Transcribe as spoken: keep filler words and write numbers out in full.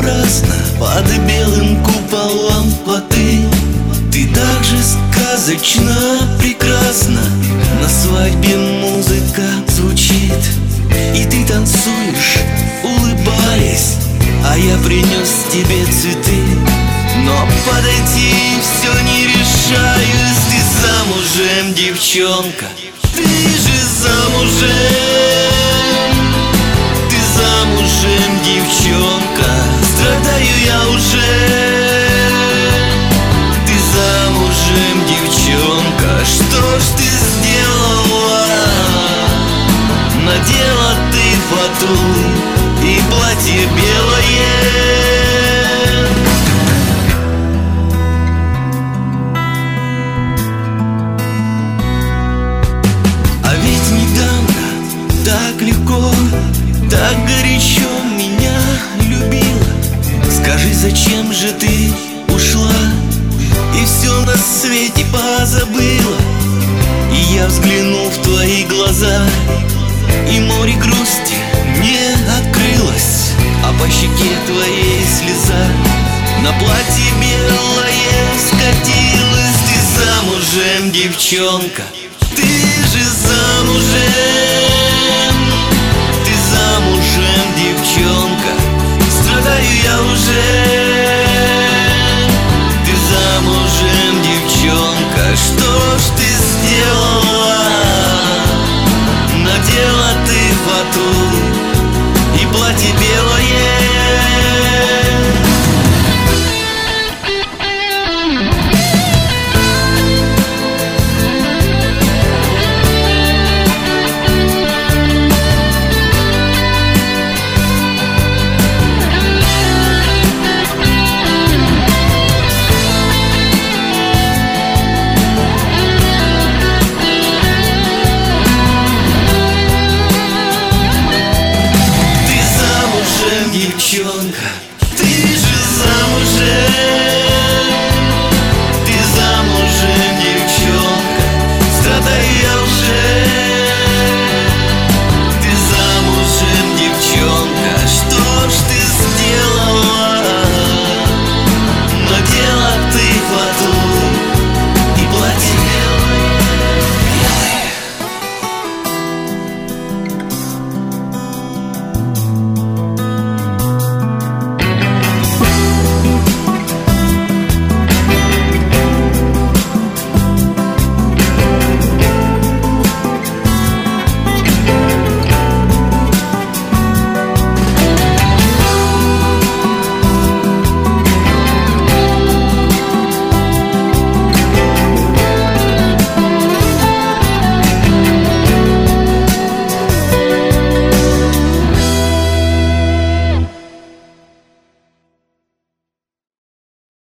напрасно под белым куполом воды. Ты так же сказочно прекрасна. На свадьбе музыка звучит, и ты танцуешь, улыбаясь, а я принес тебе цветы. Но подойти все не решаюсь. Ты замужем, девчонка, ты же замужем. Ты замужем, девчонка, страдаю я уже. Ты замужем, девчонка, что ж ты сделала? Надела ты фату и платье белое. Так легко, так горячо меня любила. Скажи, зачем же ты ушла и все на свете позабыла? И я взглянул в твои глаза, и море грусти мне открылось, а по щеке твоей слеза на платье белое скатилась. Ты замужем, девчонка, ты же замужем. Девчонка, страдаю я уже. Ты замужем, девчонка, что ж ты сделала? Надела ты фату и платье белое. Девчонка, ты же замужем.